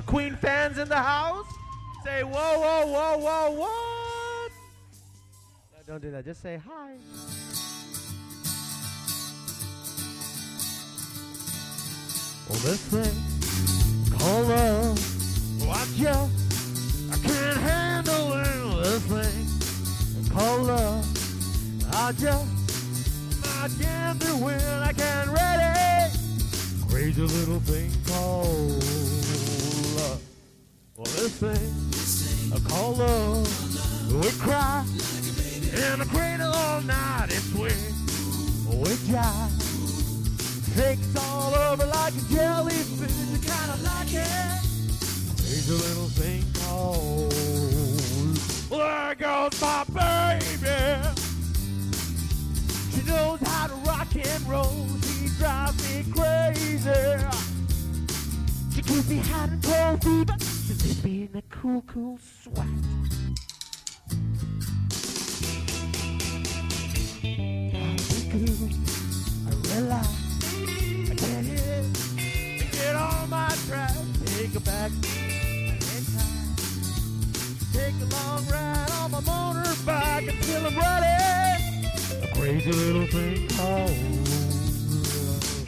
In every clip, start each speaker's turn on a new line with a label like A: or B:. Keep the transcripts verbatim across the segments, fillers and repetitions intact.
A: Queen fans in the house? Say whoa, whoa, whoa, whoa, what? No, don't do that. Just say hi. Well, this thing called love, oh, I just, I can't handle it. This thing called love, I just, I can't do it. I can't read it. Crazy little thing called love. Well, this thing, I call love, we cry in the cradle all night. It's sweet, we jive, takes all over like a jellyfish. You kinda like it. Crazy little thing called. Well, there goes my baby. She knows how to rock and roll. She drives me crazy. She keeps me hot and cold fever. She leaves me in a cool, cool sweat. I realize I can't hit it. Get on my track. Take a back in time. Take a long ride on my motorbike until I'm ready. A crazy little thing called love.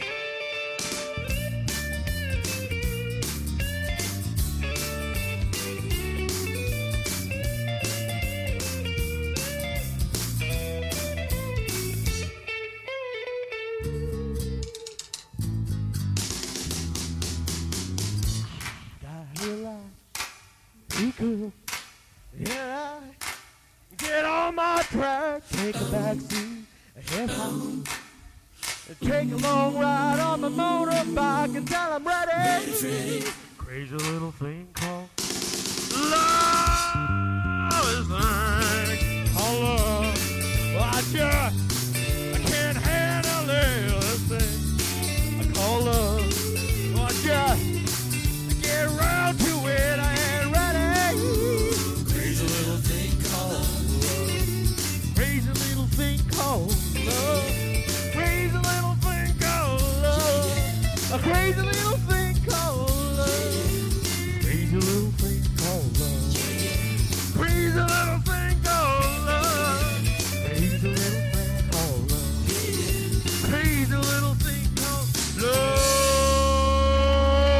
A: I realize be cool. Yeah, get on my track, take a back seat, head high. Take a long ride on my motorbike until I'm ready. Crazy little thing called love. Is thing called love. Well, I just, I can't handle it. This thing I call love. Well, I just get around to it. I ain't ready. Crazy little thing called love. Crazy little thing called love. Crazy little thing called love. A crazy little thing called love. Crazy little thing called love. Crazy little thing called love. Crazy little thing called love. Crazy little thing called love.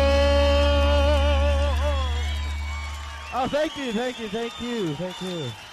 A: Oh, thank you, thank you, thank you, thank you.